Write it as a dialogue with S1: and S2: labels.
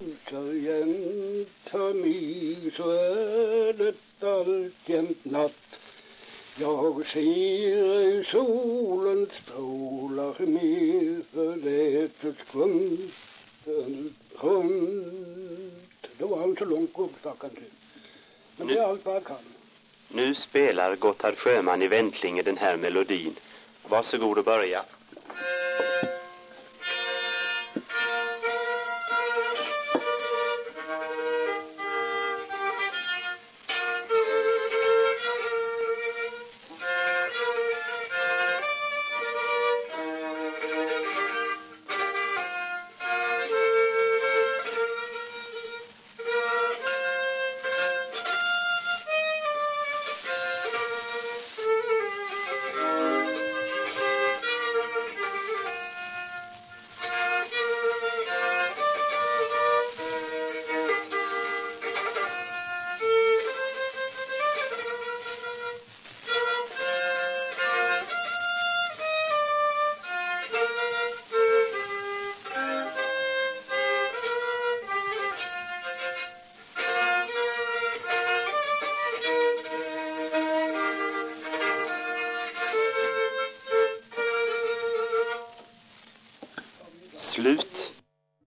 S1: ljusar jämt för mig så är det alltjämt natt. Jag ser solens strålar med för nätets runt. Det var han så långt gubbstackaren till. Men det är allt vad jag kan.
S2: Nu spelar Gotthard Sjöman i Väntlinge den här melodin. Varsågod och börja. Slut.